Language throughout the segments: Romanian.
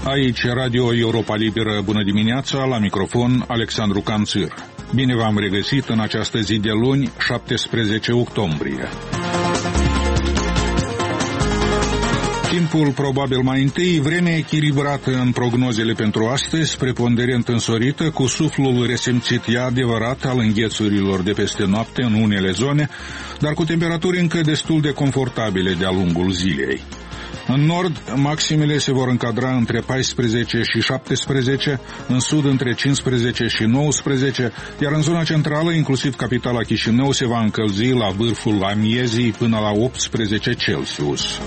Aici Radio Europa Liberă, bună dimineața, la microfon Alexandru Canțir. Bine v-am regăsit în această zi de luni, 17 octombrie. Timpul probabil mai întâi, vremea echilibrată în prognozele pentru astăzi, preponderent însorită, cu suflul resimțit, e adevărat, al înghețurilor de peste noapte în unele zone, dar cu temperaturi încă destul de confortabile de-a lungul zilei. În nord, maximele se vor încadra între 14 și 17, în sud între 15 și 19, iar în zona centrală, inclusiv capitala Chișinău, se va încălzi la vârful amiezii până la 18 Celsius.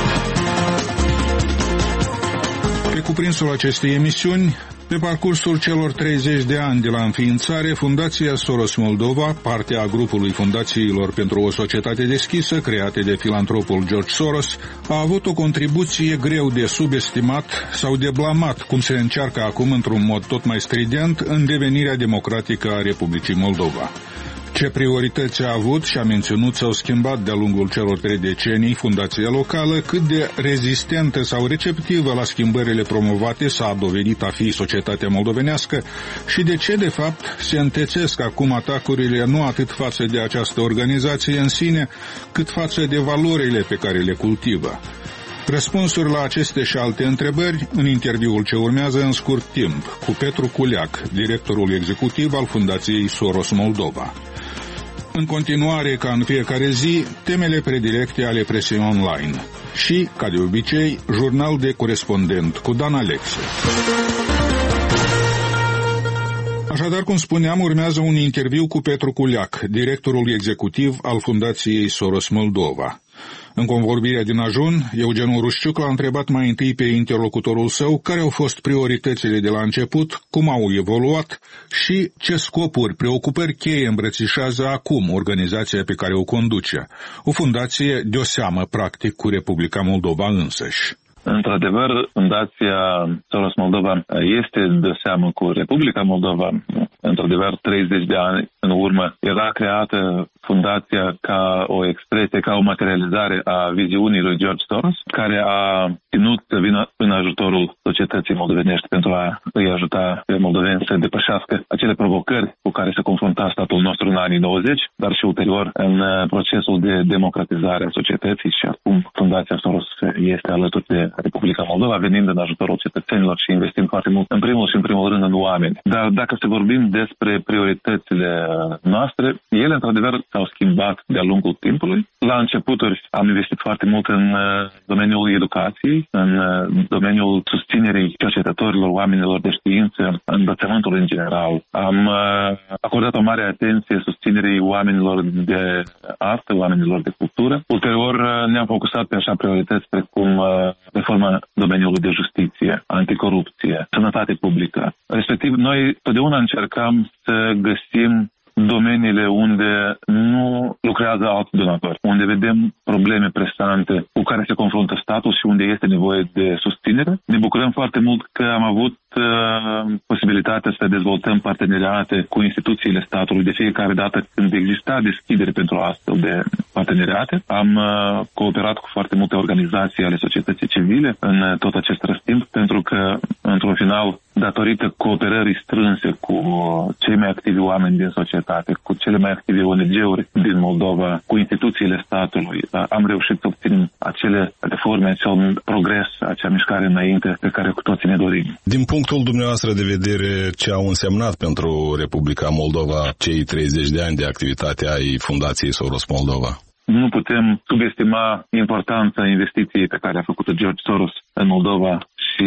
Pe cuprinsul acestei emisiuni, pe parcursul celor 30 de ani de la înființare, Fundația Soros Moldova, parte a grupului fundațiilor pentru o societate deschisă, create de filantropul George Soros, a avut o contribuție greu de subestimat sau de blamat, cum se încearcă acum într-un mod tot mai strident, în devenirea democratică a Republicii Moldova. Ce priorități a avut și a menținut s-au schimbat de-a lungul celor 3 decenii fundația locală, cât de rezistentă sau receptivă la schimbările promovate s-a dovedit a fi societatea moldovenească și de ce, de fapt, se întețesc acum atacurile nu atât față de această organizație în sine, cât față de valorile pe care le cultivă. Răspunsuri la aceste și alte întrebări în interviul ce urmează în scurt timp cu Petru Culiac, directorul executiv al Fundației Soros Moldova. În continuare, ca în fiecare zi, temele predilecte ale presiei online și, ca de obicei, jurnal de corespondent cu Dan Alexe. Așadar, cum spuneam, urmează un interviu cu Petru Culiac, directorul executiv al Fundației Soros Moldova. În convorbirea din ajun, Eugen Urușciuc l-a întrebat mai întâi pe interlocutorul său care au fost prioritățile de la început, cum au evoluat și ce scopuri, preocupări cheie îmbrățișează acum organizația pe care o conduce. O fundație de-o seamă, practic, cu Republica Moldova însăși. Într-adevăr, Fundația Soros Moldova este de seamă cu Republica Moldova. Într-adevăr, 30 de ani în urmă era creată fundația ca o expresie, ca o materializare a viziunii lui George Soros, care a ținut să vină în ajutorul societății moldovenești pentru a îi ajuta pe moldoveni să depășească acele provocări cu care se confrunta statul nostru în anii 90, dar și ulterior în procesul de democratizare a societății și acum Fundația Soros este alături de Republica Moldova, venind în ajutorul cetățenilor și investind foarte mult, în primul și în primul rând, în oameni. Dar dacă să vorbim despre prioritățile noastre, ele, într-adevăr, s-au schimbat de-a lungul timpului. La începuturi am investit foarte mult în domeniul educației, în domeniul susținerii cercetătorilor, oamenilor de știință, învățământul în general. Am acordat o mare atenție susținerii oamenilor de artă, oamenilor de cultură. Ulterior ne-am focusat pe așa priorități precum reforma domeniului de justiție, anticorupție, sănătate publică. Respectiv, noi totdeauna încercam să găsim domeniile unde nu lucrează alți donatori, unde vedem probleme presante cu care se confruntă statul și unde este nevoie de susținere. Ne bucurăm foarte mult că am avut posibilitatea să dezvoltăm parteneriate cu instituțiile statului de fiecare dată când exista deschidere pentru astfel de parteneriate. Am cooperat cu foarte multe organizații ale societății civile în tot acest răstimp, pentru că, într-un final, datorită cooperării strânse cu cei mai activi oameni din societate, cu cele mai active ONG-uri din Moldova, cu instituțiile statului, am reușit să obținem acele reforme, acel progres, acea mișcare înainte pe care cu toții ne dorim. Din punctul dumneavoastră de vedere, ce au însemnat pentru Republica Moldova cei 30 de ani de activitate ai Fundației Soros Moldova? Nu putem subestima importanța investiției pe care a făcut-o George Soros în Moldova și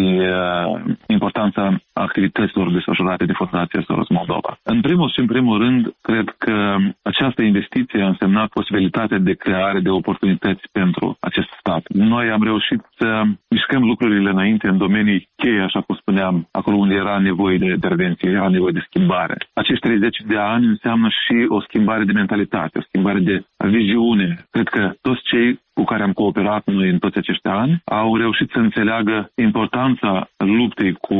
importanța activităților desfășurate de Fundația Soros Moldova. În primul și în primul rând, cred că această investiție a însemnat posibilitatea de creare de oportunități pentru acest stat. Noi am reușit să mișcăm lucrurile înainte în domenii cheie, așa cum spuneam, acolo unde era nevoie de intervenție, era nevoie de schimbare. Acești 30 de ani înseamnă și o schimbare de mentalitate, o schimbare de viziune. Cred că toți cei cu care am cooperat noi în toți acești ani au reușit să înțeleagă importanța luptei cu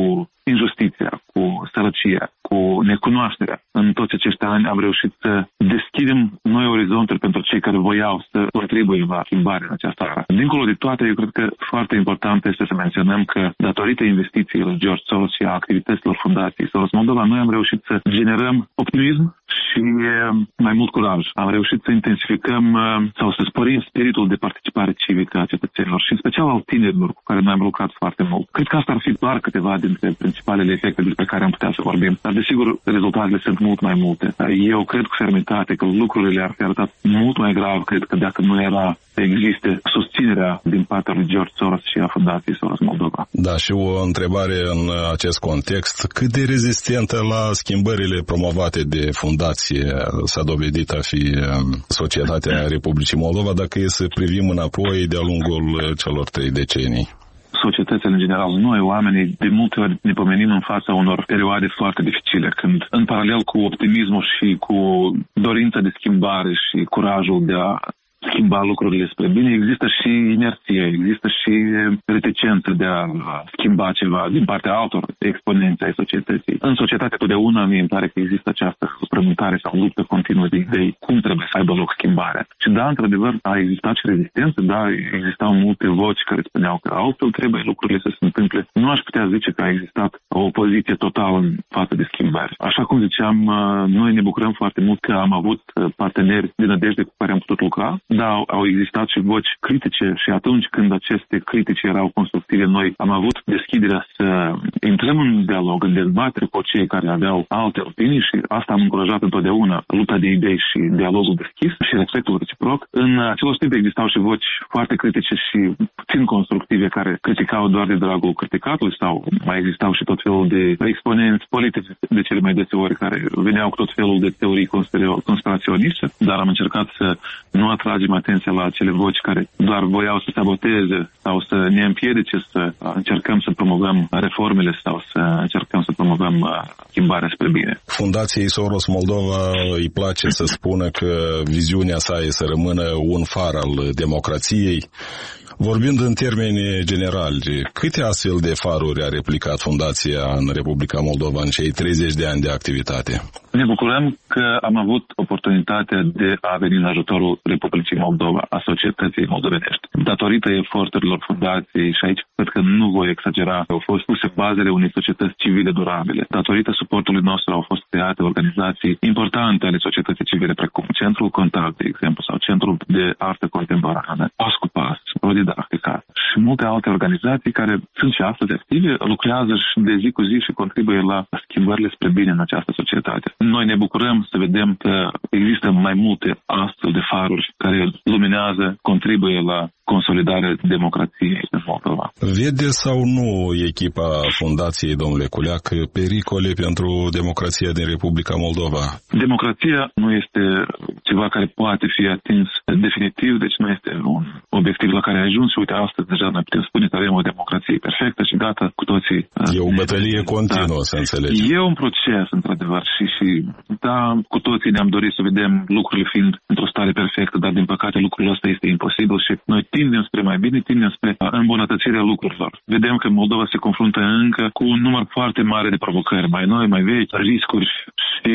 injustiția, cu sărăcia, cu necunoașterea. În toți acești ani am reușit să deschidem noi orizonturi pentru cei care voiau să contribuie la schimbare în această țară. Dincolo de toate, eu cred că foarte important este să menționăm că datorită investițiilor George Soros și a activităților Fundației Soros Moldova, noi am reușit să generăm optimism și mai mult curaj. Am reușit să intensificăm sau să sporim spiritul de participare civică a cetățenilor și în special al tinerilor cu care noi am lucrat foarte mult. Cred că asta ar fi doar câteva dintre principalele efecte despre care am putea să vorbim. Dar desigur, rezultatele sunt mult mai multe. Eu cred cu fermitate că lucrurile ar fi arătat mult mai grav, cred că dacă nu era să existe susținerea din partea lui George Soros și a Fundației Soros Moldova. Da, și o întrebare în acest context. Cât de rezistentă la schimbările promovate de fundație s-a dovedit a fi societatea Republicii Moldova, dacă e să privim înapoi de-a lungul celor 3 decenii? Societățile în general, noi, oamenii, de multe ori ne pomenim în fața unor perioade foarte dificile, când, în paralel cu optimismul și cu dorința de schimbare și curajul de a schimba lucrurile spre bine, există și inerție, există și reticență de a schimba ceva din partea altor exponenți ai societății. În societate totdeauna mie îmi pare că există această frământare sau luptă continuă de idei cum trebuie să aibă loc schimbarea. Și da, într-adevăr, a existat și rezistență, da, existau multe voci care spuneau că altfel trebuie lucrurile să se întâmple. Nu aș putea zice că a existat o opoziție totală în față de schimbare. Așa cum ziceam, noi ne bucurăm foarte mult că am avut parteneri de nădejde cu care am putut lucra. Da, au existat și voci critice și atunci când aceste critici erau constructive, noi am avut deschiderea să intrăm în dialog, în dezbatere cu cei care aveau alte opinii și asta am încurajat întotdeauna, lupta de idei și dialogul deschis și respectul reciproc. În același timp existau și voci foarte critice și puțin constructive care criticau doar de dragul criticatului sau mai existau și tot felul de exponenți politici de cele mai deseori care veneau cu tot felul de teorii conspiraționiste, dar am încercat să nu atragem atenția la acele voci care doar voiau să saboteze sau să ne împiedice să încercăm să promovăm reformele sau să încercăm să promovăm schimbarea spre bine. Fundației Soros Moldova îi place să spună că viziunea sa e să rămână un far al democrației. Vorbind în termeni generali, câte astfel de faruri a replicat Fundația în Republica Moldova în cei 30 de ani de activitate? Ne bucurăm că am avut oportunitatea de a veni în ajutorul Republicii Moldova, a societății moldovenești. Datorită eforturilor Fundației, și aici cred că nu voi exagera, au fost puse bazele unei societăți civile durabile. Datorită suportului nostru au fost create organizații importante ale societății civile, precum Centrul Contact, de exemplu, sau Centrul de Artă Contemporană, Pas cu Pas, Prodidactica și multe alte organizații care sunt și astăzi active, lucrează și de zi cu zi și contribuie la schimbările spre bine în această societate. Noi ne bucurăm să vedem că există mai multe astfel de faruri care luminează, contribuie la consolidarea democrației în Moldova. Vede sau nu echipa Fundației, domnule Culeac, pericole pentru democrația din Republica Moldova? Democrația nu este ceva care poate fi atins definitiv, deci nu este un obiectiv la care ai ajuns și uite, astăzi deja noi putem spune că avem o democrație perfectă și gata, cu toții. E o bătălie continuă, să înțelegem. E un proces, într-adevăr, și da, cu toții ne-am dorit să vedem lucrurile fiind într-o stare perfectă, dar din păcate lucrul ăsta este imposibil și noi tindem spre mai bine, tindem spre îmbunătățirea lucrurilor. Vedem că Moldova se confruntă încă cu un număr foarte mare de provocări, mai noi, mai vechi, riscuri și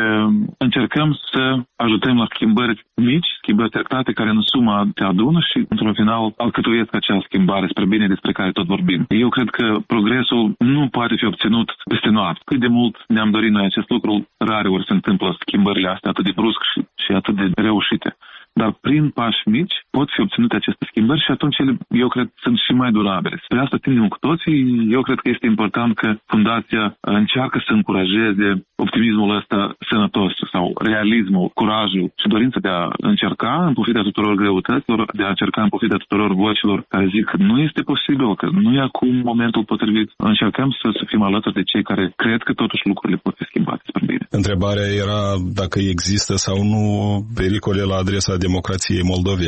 încercăm să ajutăm la schimbări mici, schimbări treptate care în suma te adună și într-un final alcătuiesc acea schimbare spre bine despre care tot vorbim. Eu cred că progresul nu poate fi obținut peste noapte. Cât de mult ne-am dorit noi acest lucru, rare ori se întâmplă schimbările astea atât de brusc și atât de reușite. Dar prin pași mici pot fi obținute aceste schimbări și atunci ele, eu cred, sunt și mai durabile. Spre asta tindem cu toții. Eu cred că este important că Fundația încearcă să încurajeze optimismul ăsta sănătos sau realismul, curajul și dorința de a încerca în pofida tuturor greutăților, de a încerca în pofida tuturor vocilor care zic că nu este posibil, că nu e acum momentul potrivit. Încercăm să fim alături de cei care cred că totuși lucrurile pot fi schimbate spre bine. Întrebarea era dacă există sau nu pericole la adresa democrației moldovene.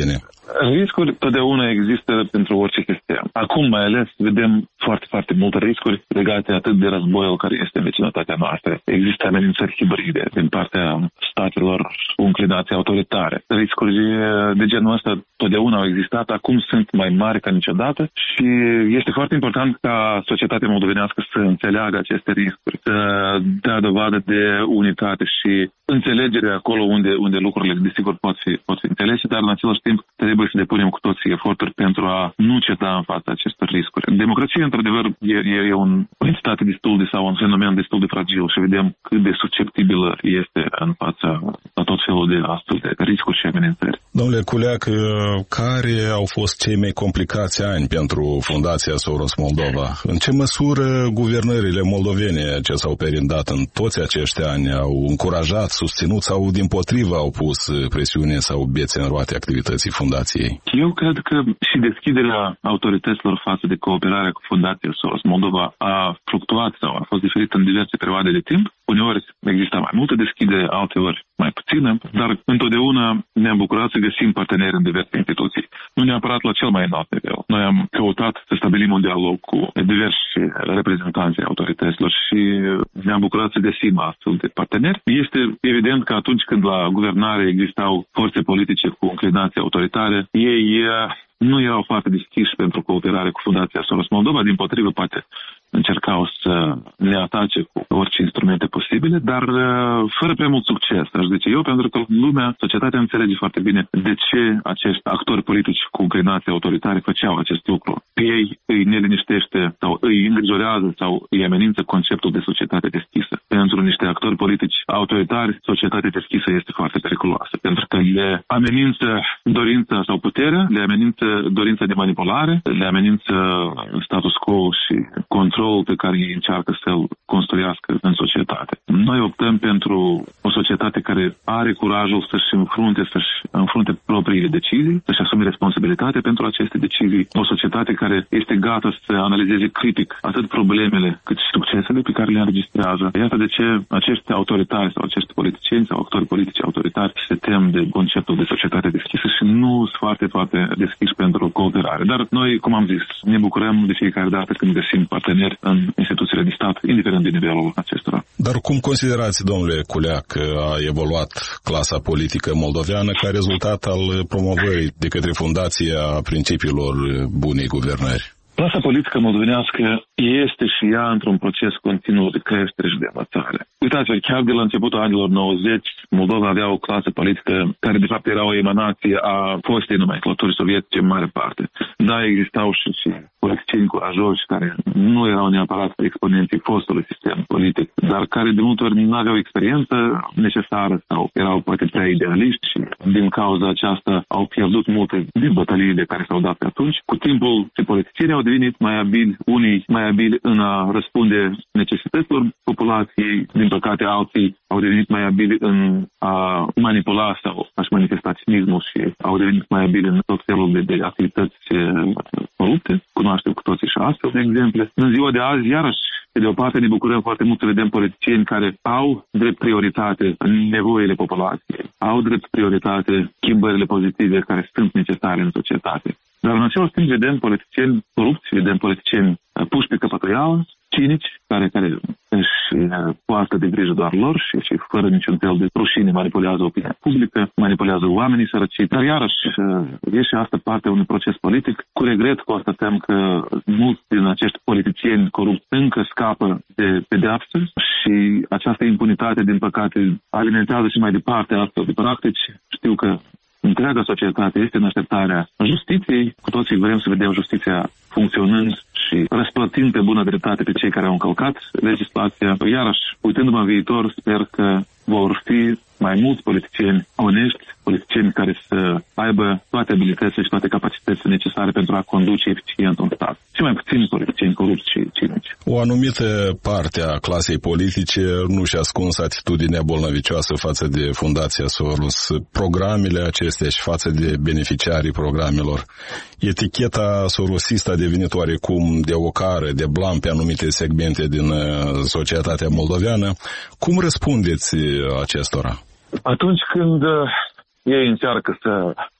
Riscuri totdeauna există pentru orice sistem. Acum mai ales vedem foarte, foarte multe riscuri legate atât de războiul care este în vecinătatea noastră. Există amenințări hibride din partea statelor cu înclinații autoritare. Riscuri de genul ăsta totdeauna au existat, acum sunt mai mari ca niciodată și este foarte important ca societatea moldovenească să înțeleagă aceste riscuri, să dea dovadă de unitate și înțelegere acolo unde lucrurile, desigur, pot fi înțelese, dar în același timp trebuie să depunem cu toții eforturi pentru a nu ceda în fața acestor riscuri. Democrația, într-adevăr, e o entitate sau un fenomen destul de fragil și vedem cât de susceptibilă este în fața a tot felul de astfel de riscuri și amenințări. Domnule Culeac, care au fost cei mai complicați ani pentru Fundația Soros Moldova? În ce măsură guvernările moldovene ce s-au perindat în toți acești ani au încurajat, susținut sau dimpotrivă au pus presiune sau bețe în roate activității Fundației? Eu cred că și deschiderea autorităților față de cooperarea cu Fundația Soros Moldova a fluctuat sau a fost diferită în diverse perioade de timp. Uneori exista mai multă deschidere, alteori mai puțină, dar întotdeauna ne-am bucurat să găsim parteneri în diverse instituții. Nu neapărat la cel mai înalt nivel. Noi am căutat să stabilim un dialog cu diversi reprezentanți ai autorităților și ne-am bucurat să găsim astfel de parteneri. Este evident că atunci când la guvernare existau forțe politice cu înclinații autoritare, ei nu erau foarte deschiși pentru cooperare cu Fundația Soros Moldova, dimpotrivă poate încercau să ne atace cu orice instrumente posibile, dar fără prea mult succes, aș zice eu, pentru că lumea, societatea înțelege foarte bine de ce acești actori politici cu înclinații autoritare făceau acest lucru. Pe ei îi neliniștește sau îi îngrijorează sau îi amenință conceptul de societate deschisă. Pentru niște actori politici autoritari, societatea deschisă este foarte periculoasă, pentru că le amenință dorința sau puterea, le amenință dorința de manipulare, le amenință status quo și controlul pe care ei încearcă să-l construiască în societate. Noi optăm pentru o societate care are curajul să-și înfrunte propriile decizii, să-și asume responsabilitate pentru aceste decizii. O societate care este gata să analizeze critic atât problemele cât și succesele pe care le înregistrează. Iată de ce acești autoritari sau acești politicieni sau actori politici autoritari se tem de conceptul de societate deschisă și nu sunt foarte, foarte deschiși pentru cooperare. Dar noi, cum am zis, ne bucurăm de fiecare dată când găsim parteneri în instituțiile de stat, indiferent de nivelul acestora. Dar cum considerați, domnule Culeac, că a evoluat clasa politică moldoveană ca rezultat al promovării de către Fundația principiilor bunei guvernări? Clasa politică moldovenească este și ea într-un proces continuu de creștere și de învățare. Uitați-vă, chiar de la începutul anilor 90, Moldova avea o clasă politică care de fapt era o emanație a fostei nomenclaturi sovietice în mare parte. Da, existau și politicieni curajoși care nu erau neapărat exponenții fostului sistem politic, dar care de multe ori nu aveau experiență necesară sau erau poate prea idealiști și din cauza aceasta au pierdut multe din bătăliile care s-au dat pe atunci. Cu timpul, politicienii au devenit mai abili, unii mai abili în a răspunde necesităților populației, din păcate alții au devenit mai abili în a manipula sau a-și manifesta cinismul și au devenit mai abili în tot felul de activități corupte. Cunoaștem cu toții și astfel de exemple. În ziua de azi, iarăși, de o parte ne bucurăm foarte mult să vedem politicieni care au drept prioritate nevoile populației, au drept prioritate schimbările pozitive care sunt necesare în societate. Dar în același timp vedem politicieni corupți, vedem politicieni puși pe căpătăială, cinici, care își poartă de grijă doar lor și fără niciun fel de rușine manipulează opinia publică, manipulează oamenii sărăciți. Dar iarăși e și asta parte unui proces politic. Cu regret constatăm că mulți din acești politicieni corupți încă scapă de pedeapsă și această impunitate, din păcate, alimentează și mai departe astfel de practici. Știu că întreaga societate este în așteptarea justiției. Cu toții vrem să vedem justiția funcționând și răsplătind pe bună dreptate pe cei care au încălcat legislația. Iarăși, uitându-mă în viitor, sper că vor fi mai mulți politicieni onești, politicieni care să aibă toate abilitățile și toate capacitățile necesare pentru a conduce eficient un stat. Și mai puțini politicieni corupți și cinici. O anumită parte a clasei politice nu și-a ascuns atitudinea bolnăvicioasă față de Fundația Soros, programele acestea și față de beneficiarii programelor. Eticheta sorosistă a devenit oarecum de ocară, de blam pe anumite segmente din societatea moldoveană. Cum răspundeți acestora? Atunci când ei încearcă să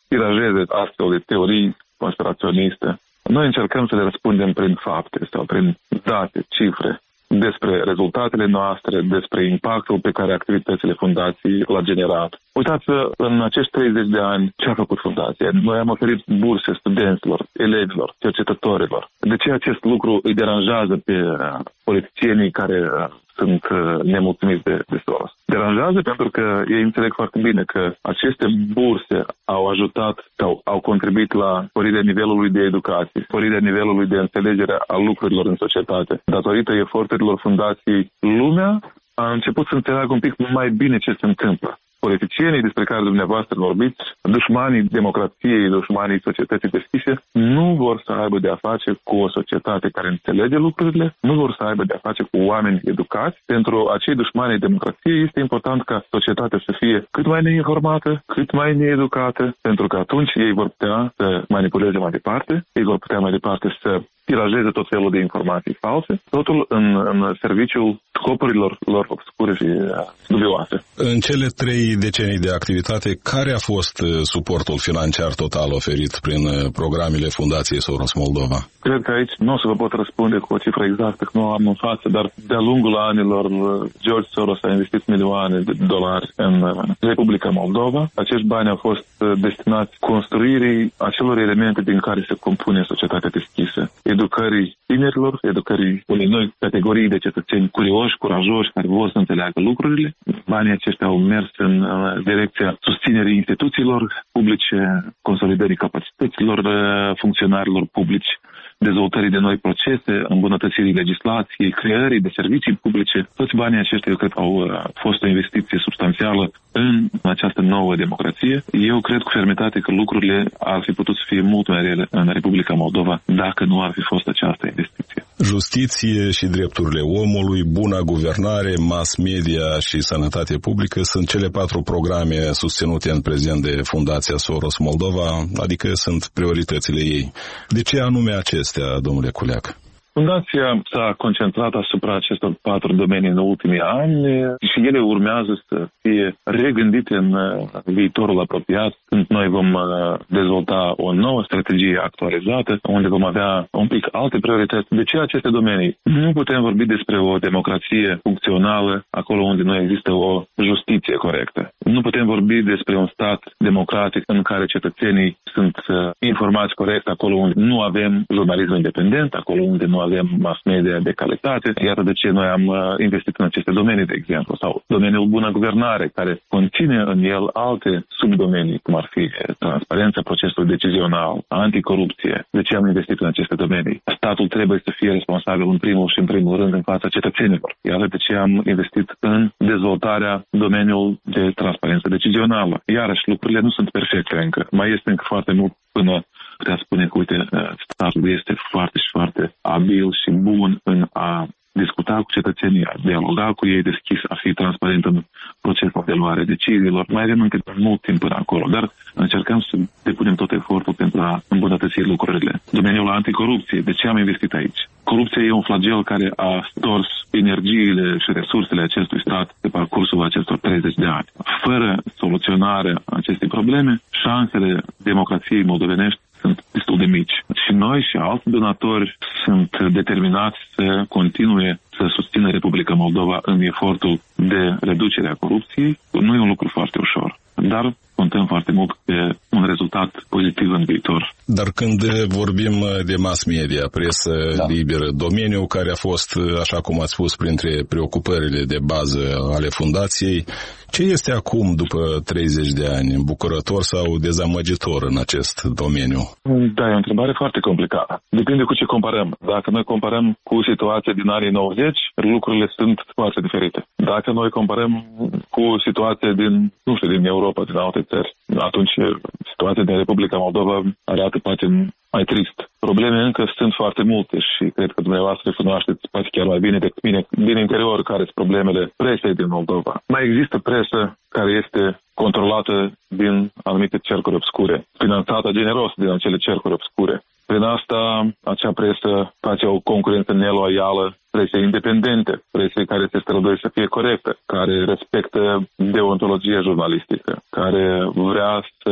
tirajeze astfel de teorii conspiraționiste. Noi încercăm să le răspundem prin fapte sau prin date, cifre, despre rezultatele noastre, despre impactul pe care activitățile fundației l-a generat. Uitați-vă, în acești 30 de ani, ce a făcut fundația? Noi am oferit burse studenților, elevilor, cercetătorilor. De ce acest lucru îi deranjează pe politicienii care sunt nemulțumiți de Soros? Deranjează pentru că ei înțeleg foarte bine că aceste burse au ajutat sau au contribuit la sporirea nivelului de educație, sporirea nivelului de înțelegere a lucrurilor în societate. Datorită eforturilor fundației, lumea a început să înțeleagă un pic mai bine ce se întâmplă. Politicienii despre care dumneavoastră vorbiți, dușmanii democrației, dușmanii societății deschise, nu vor să aibă de-a face cu o societate care înțelege lucrurile, nu vor să aibă de-a face cu oameni educați. Pentru acei dușmani democrației este important ca societatea să fie cât mai neinformată, cât mai needucată, pentru că atunci ei vor putea să manipuleze mai departe, ei vor putea mai departe să tirajeze tot felul de informații false, totul în serviciul scopurilor lor obscure și dubioase. În cele 3 decenii de activitate, care a fost suportul financiar total oferit prin programele Fundației Soros Moldova? Cred că aici nu o să vă pot răspunde cu o cifră exactă, că nu am în față, dar de-a lungul anilor George Soros a investit milioane de dolari în Republica Moldova. Acești bani au fost destinați construirii acelor elemente din care se compune societatea deschisă. Educării tinerilor, educării unei noi categorii de cetățeni curioși, curajoși, care vor să înțeleagă lucrurile. Banii aceștia au mers în direcția susținerii instituțiilor publice, consolidării capacităților funcționarilor publici, dezvoltării de noi procese, îmbunătățirii legislației, creării de servicii publice. Toți banii aceștia, eu cred, au fost o investiție substanțială în această nouă democrație. Eu cred cu fermitate că lucrurile ar fi putut să fie mult mai rele în Republica Moldova dacă nu ar fi fost această investiție. Justiție și drepturile omului, buna guvernare, mass media și sănătate publică sunt cele 4 programe susținute în prezent de Fundația Soros Moldova, adică sunt prioritățile ei. De ce anume acestea, domnule Culeac? Fundația s-a concentrat asupra acestor 4 domenii în ultimii ani și ele urmează să fie regândite în viitorul apropiat, când noi vom dezvolta o nouă strategie actualizată, unde vom avea un pic alte priorități. De ce aceste domenii? Nu putem vorbi despre o democrație funcțională acolo unde nu există o justiție corectă. Nu putem vorbi despre un stat democratic în care cetățenii sunt informați corect, acolo unde nu avem jurnalism independent, acolo unde nu avem mass media de calitate. Iată de ce noi am investit în aceste domenii, de exemplu, sau domeniul bună guvernare, care conține în el alte subdomenii, cum ar fi transparența procesului decizional, anticorupție. De ce am investit în aceste domenii? Statul trebuie să fie responsabil în primul rând în fața cetățenilor. Iată de ce am investit în dezvoltarea domeniului de transparență decizională. Iarăși, lucrurile nu sunt perfecte încă. Mai este încă foarte mult până putea spune că, uite, statul este foarte și foarte abil și bun în a discuta cu cetățenii, a dialoga cu ei deschis, a fi transparent în procesul de luare deciziilor. Mai avem încă mult timp până acolo, dar încercăm să depunem tot efortul pentru a îmbunătăți lucrurile. Domeniul anticorupție, de ce am investit aici? Corupția e un flagel care a stors energiile și resursele acestui stat pe parcursul acestor 30 de ani. Fără soluționarea acestei probleme, șansele democrației moldovenești sunt destul de mici. Și noi și alți donatori sunt determinați să continue să susțină Republica Moldova în efortul de reducere a corupției. Nu e un lucru foarte ușor, dar contăm foarte mult pe un rezultat pozitiv în viitor. Dar când vorbim de mass media, presă liberă, domeniul care a fost, așa cum ați spus, printre preocupările de bază ale fundației, ce este acum, după 30 de ani, bucurător sau dezamăgitor în acest domeniu? Da, e o întrebare foarte complicată. Depinde cu ce comparăm. Dacă noi comparăm cu situația din anii 90, lucrurile sunt foarte diferite. Dacă noi comparăm cu situația din Europa, din alte țări, atunci situația din Republica Moldova arată poate mai trist. Probleme încă sunt foarte multe și cred că dumneavoastră cunoașteți poate chiar mai bine decât mine din interior care sunt problemele presei din Moldova. Mai există presă care este controlată din anumite cercuri obscure, finanțată generos din acele cercuri obscure. Prin asta, acea presă face o concurență neloială, presei independente, presei care se străduie să fie corectă, care respectă deontologia jurnalistică, care vrea să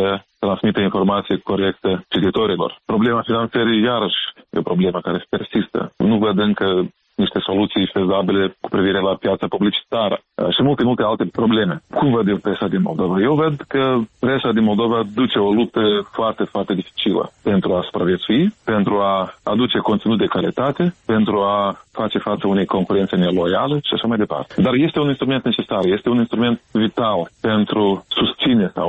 transmită informație corectă cititorilor. Problema finanțării, iarăși, e o problemă care persistă. Nu văd încă niște soluții fezabile cu privire la piața publicitară și multe alte probleme. Cum văd eu presa din Moldova? Eu văd că presa din Moldova duce o luptă foarte, foarte dificilă pentru a supraviețui, pentru a aduce conținut de calitate, pentru a face față unei concurențe neloiale și așa mai departe. Dar este un instrument necesar, este un instrument vital pentru susține sau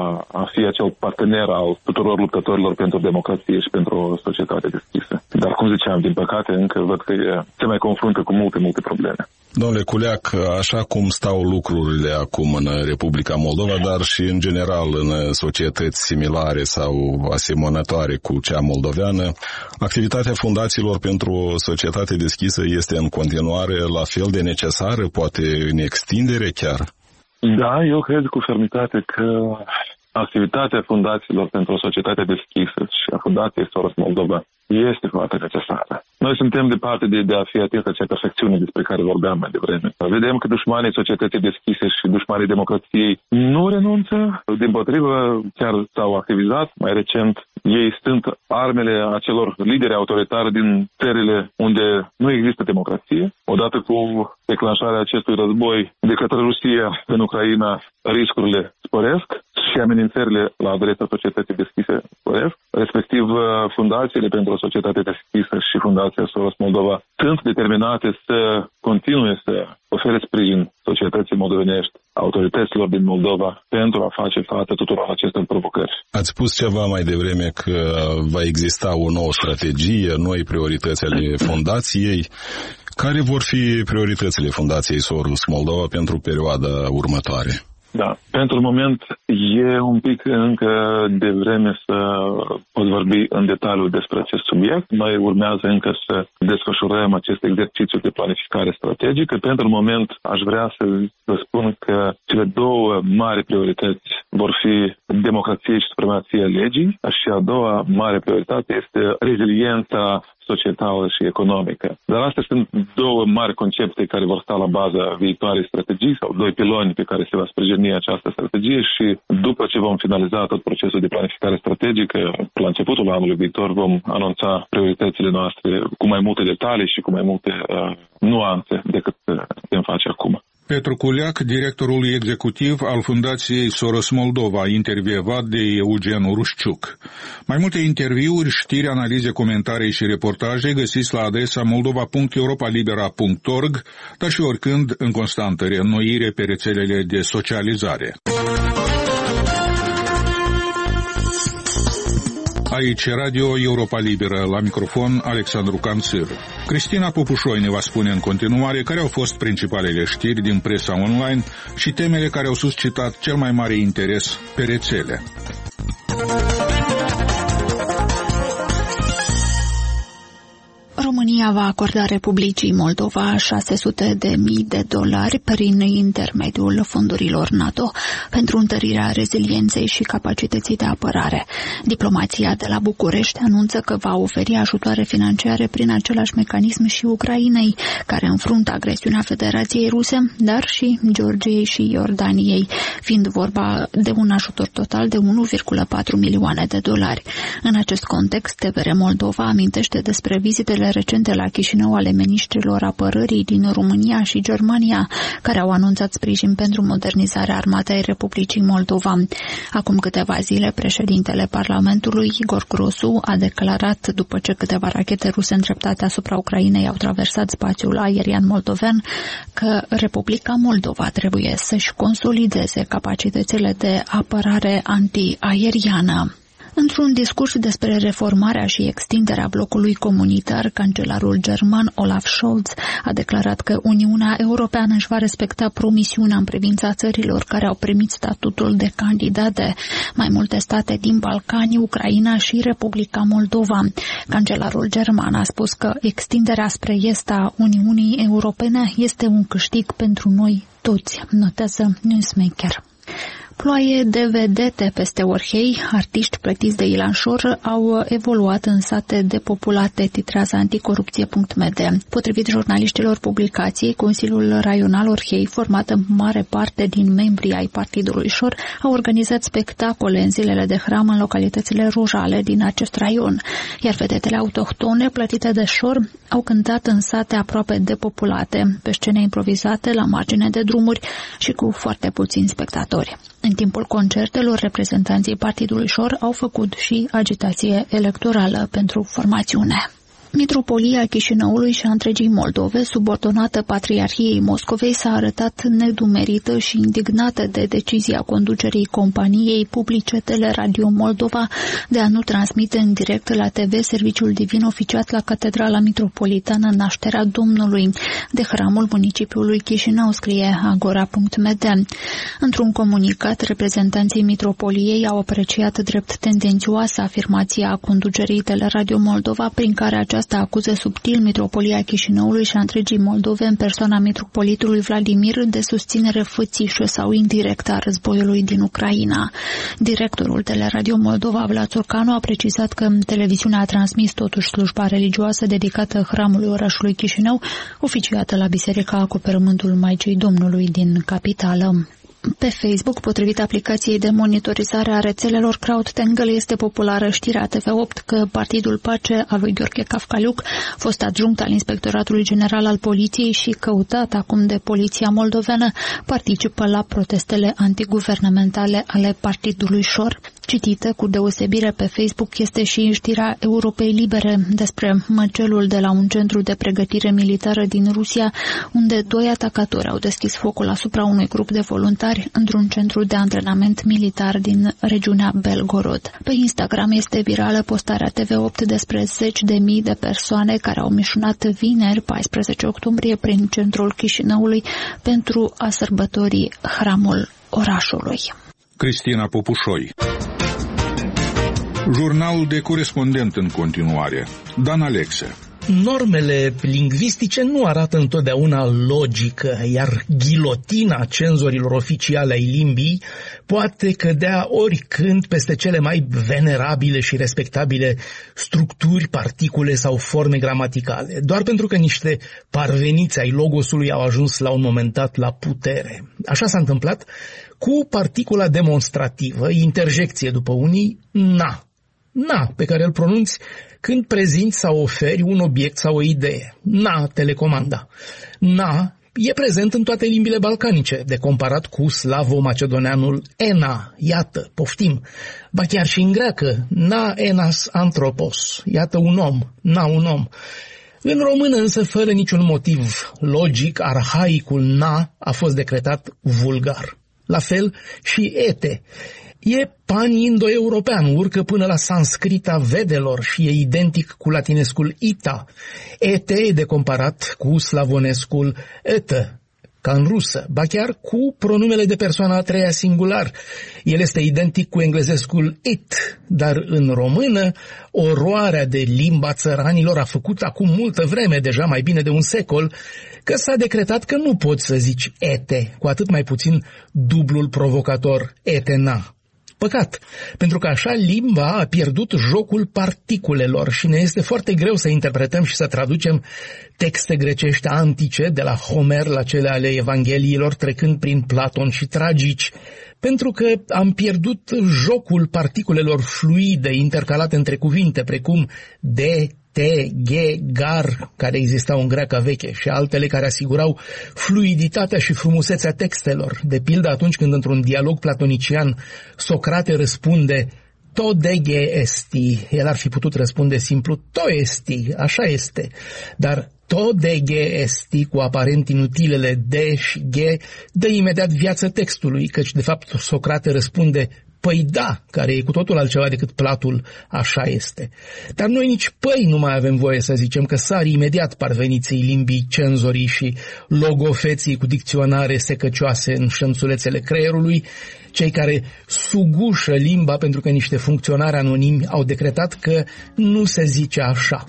a fi acel partener al tuturor luptătorilor pentru democrație și pentru o societate deschisă. Dar, cum ziceam, din păcate, încă văd că se mai confruntă cu multe probleme. Domnule Culeac, așa cum stau lucrurile acum în Republica Moldova, dar și în general în societăți similare sau asemănătoare cu cea moldoveană, activitatea fundațiilor pentru o societate deschisă este în continuare la fel de necesară, poate în extindere chiar? Da, eu cred cu fermitate că activitatea fundațiilor pentru o societate deschisă și a Fundației Soros Moldova este foarte necesară. Noi suntem departe de a fi atins acea perfecțiune despre care vorbeam mai devreme. Vedem că dușmanii societății deschise și dușmanii democrației nu renunță, dimpotrivă chiar s-au activizat. Mai recent ei stând armele acelor lideri autoritari din țările unde nu există democrație. Odată cu declanșarea acestui război de către Rusia în Ucraina, riscurile sporesc și amenințările la adresa societății deschise sporesc. Respectiv, fundațiile pentru o societate deschisă și Fundația Soros Moldova sunt determinate să continue să ofere sprijin societății moldovenești, autorităților din Moldova, pentru a face față tuturor acestor provocări. Ați spus ceva mai devreme că va exista o nouă strategie, noi priorități ale fundației. Care vor fi prioritățile Fundației Soros Moldova pentru perioada următoare? Da, pentru moment e un pic încă de vreme să pot vorbi în detaliu despre acest subiect. Noi urmează încă să desfășurăm acest exercițiu de planificare strategică. Pentru moment aș vrea să vă spun că cele două mari priorități vor fi democrație și supremația legii și a doua mare prioritate este reziliența societală și economică. Dar astea sunt două mari concepte care vor sta la baza viitoarei strategii sau doi piloni pe care se va sprijini această strategie și după ce vom finaliza tot procesul de planificare strategică, la începutul anului viitor vom anunța prioritățile noastre cu mai multe detalii și cu mai multe nuanțe decât putem face acum. Petru Culeac, directorul executiv al Fundației Soros Moldova, intervievat de Eugen Rușciuc. Mai multe interviuri, știri, analize, comentarii și reportaje găsiți la adresa moldova.europalibera.org, dar și oricând în constantă reînnoire pe rețelele de socializare. Aici Radio Europa Liberă, la microfon Alexandru Canțir. Cristina Popușoi ne va spune în continuare care au fost principalele știri din presa online și temele care au suscitat cel mai mare interes pe rețele. România va acorda Republicii Moldova $600.000 prin intermediul fondurilor NATO pentru întărirea rezilienței și capacității de apărare. Diplomația de la București anunță că va oferi ajutoare financiare prin același mecanism și Ucrainei, care înfruntă agresiunea Federației Ruse, dar și Georgiei și Iordaniei, fiind vorba de un ajutor total de $1,4 milioane. În acest context, TVR Moldova amintește despre vizitele recente la Chișinău ale miniștrilor apărării din România și Germania, care au anunțat sprijin pentru modernizarea armatei Republicii Moldova. Acum câteva zile, președintele Parlamentului, Igor Grosu, a declarat, după ce câteva rachete ruse îndreptate asupra Ucrainei au traversat spațiul aerian moldovean, că Republica Moldova trebuie să-și consolideze capacitățile de apărare antiaeriană. Într-un discurs despre reformarea și extinderea blocului comunitar, cancelarul german Olaf Scholz a declarat că Uniunea Europeană își va respecta promisiunea în privința țărilor care au primit statutul de candidate, mai multe state din Balcani, Ucraina și Republica Moldova. Cancelarul german a spus că extinderea spre est a Uniunii Europene este un câștig pentru noi toți, notează Newsmaker. Ploaie de vedete peste Orhei, artiști plătiți de Ilan Șor au evoluat în sate depopulate, titrează anticorupție.md. Potrivit jurnaliștilor publicației, Consiliul Raional Orhei, format în mare parte din membrii ai partidului Șor, a organizat spectacole în zilele de hram în localitățile rurale din acest raion, iar vedetele autohtone plătite de Șor au cântat în sate aproape depopulate, pe scene improvizate, la margine de drumuri și cu foarte puțini spectatori. În timpul concertelor, reprezentanții partidului Șor au făcut și agitație electorală pentru formațiune. Mitropolia Chișinăului și a întregii Moldove, subordonată Patriarhiei Moscovei, s-a arătat nedumerită și indignată de decizia conducerii companiei publice Teleradio Moldova de a nu transmite în direct la TV serviciul divin oficiat la Catedrala Mitropolitană Nașterea Domnului de hramul municipiului Chișinău, scrie agora.md. Într-un comunicat, reprezentanții Mitropoliei au apreciat drept tendențioasă afirmația conducerii Teleradio Moldova, prin care aceasta acuză subtil Mitropolia Chișinăului și a întregii Moldove în persoana mitropolitului Vladimir de susținere fățișă sau indirectă a războiului din Ucraina. Directorul Teleradio Moldova, Vlad Țurcanu, a precizat că televiziunea a transmis totuși slujba religioasă dedicată hramului orașului Chișinău, oficiată la Biserica Acoperământul Maicii Domnului din capitală. Pe Facebook, potrivit aplicației de monitorizare a rețelelor CrowdTangle, este populară știrea TV8 că Partidul Pace al lui Gheorghe Cafcaliuc, fost adjunct al Inspectoratului General al Poliției și căutat acum de Poliția moldoveană, participă la protestele antiguvernamentale ale Partidului Șor. Citită cu deosebire pe Facebook este și știrea Europei Libere despre măcelul de la un centru de pregătire militară din Rusia, unde 2 atacatori au deschis focul asupra unui grup de voluntari într-un centru de antrenament militar din regiunea Belgorod. Pe Instagram este virală postarea TV8 despre 10.000 de persoane care au mișunat vineri, 14 octombrie, prin centrul Chișinăului pentru a sărbători hramul orașului. Cristina Popușoi. Jurnalul de corespondent în continuare. Dan Alexe. Normele lingvistice nu arată întotdeauna logică, iar ghilotina cenzorilor oficiale ai limbii poate cădea oricând peste cele mai venerabile și respectabile structuri, particule sau forme gramaticale, doar pentru că niște parveniți ai logosului au ajuns la un moment dat la putere. Așa s-a întâmplat cu particula demonstrativă, interjecție după unii, na, pe care îl pronunți când prezinți sau oferi un obiect sau o idee. Na, telecomanda. Na e prezent în toate limbile balcanice, de comparat cu slavo-macedoneanul ena, iată, poftim. Ba chiar și în greacă, na enas anthropos, iată un om, na un om. În română însă, fără niciun motiv logic, arhaicul na a fost decretat vulgar. La fel și ete. E pan-indo-european, urcă până la sanscrita vedelor și e identic cu latinescul ita. Ete e de comparat cu slavonescul etă, ca în rusă, ba chiar cu pronumele de persoana a treia singular. El este identic cu englezescul it, dar în română oroarea de limba țăranilor a făcut acum multă vreme, deja mai bine de un secol, că s-a decretat că nu poți să zici ete, cu atât mai puțin dublul provocator etena. Păcat, pentru că așa limba a pierdut jocul particulelor și ne este foarte greu să interpretăm și să traducem texte grecești antice, de la Homer la cele ale Evangheliilor, trecând prin Platon și tragici, pentru că am pierdut jocul particulelor fluide intercalate între cuvinte, precum de, te, ge, gar, care existau în greaca veche, și altele care asigurau fluiditatea și frumusețea textelor. De pildă atunci când într-un dialog platonician Socrate răspunde to dege esti, el ar fi putut răspunde simplu to esti, așa este, dar to dege esti cu aparent inutilele de și ge dă imediat viață textului, căci de fapt Socrate răspunde păi da, care e cu totul altceva decât platul, așa este. Dar noi nici păi nu mai avem voie să zicem, că sar imediat parveniții limbii, cenzorii și logofeții cu dicționare secăcioase în șănțulețele creierului, cei care sugușă limba pentru că niște funcționari anonimi au decretat că nu se zice așa.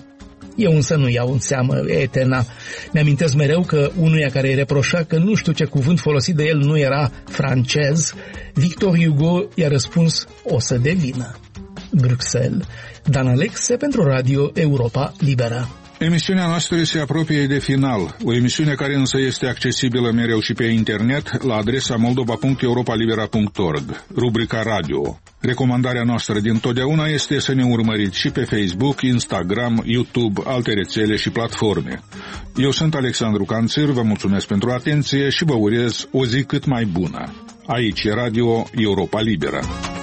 Eu însă nu iau în seamă Etena. Mi-amintesc mereu că unuia care îi reproșa că nu știu ce cuvânt folosit de el nu era francez, Victor Hugo i-a răspuns: o să devină. Bruxelles. Dan Alexe pentru Radio Europa Liberă. Emisiunea noastră se apropie de final, o emisiune care însă este accesibilă mereu și pe internet la adresa moldova.europalibera.org, rubrica radio. Recomandarea noastră dintotdeauna este să ne urmăriți și pe Facebook, Instagram, YouTube, alte rețele și platforme. Eu sunt Alexandru Canțir, vă mulțumesc pentru atenție și vă urez o zi cât mai bună. Aici e Radio Europa Liberă.